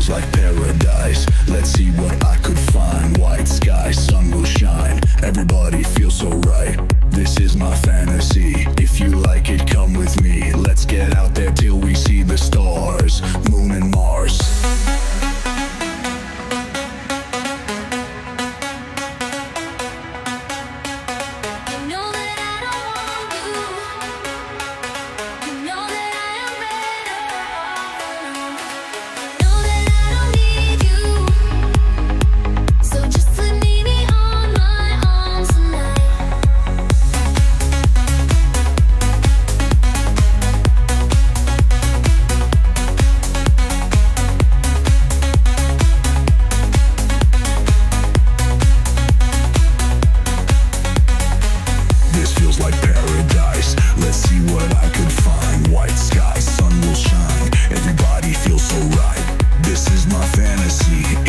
feels like paradise. Let's see what I could find. White sky, sun will shine. Everybody feels so right. This is my fantasy. If you like it, come with me. Let's get out there till we see the stars, moon and Mars.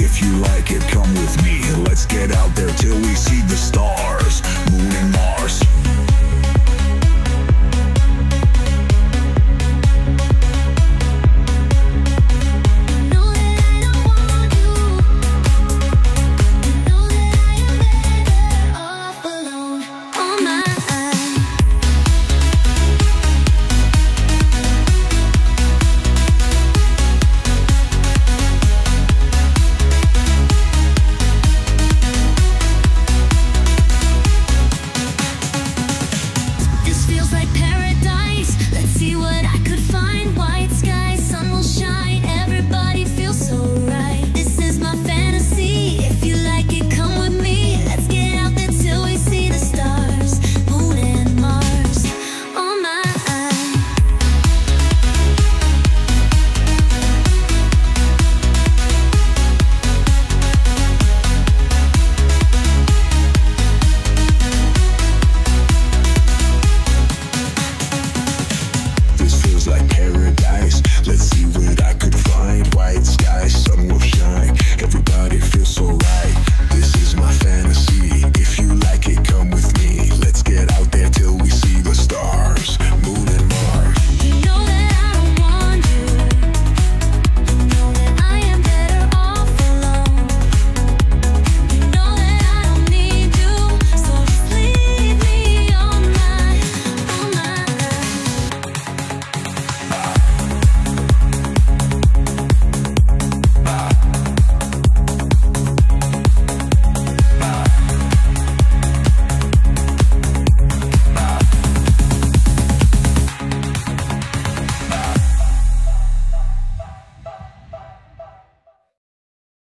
Let's get out there till we see the stars, moon and Mars.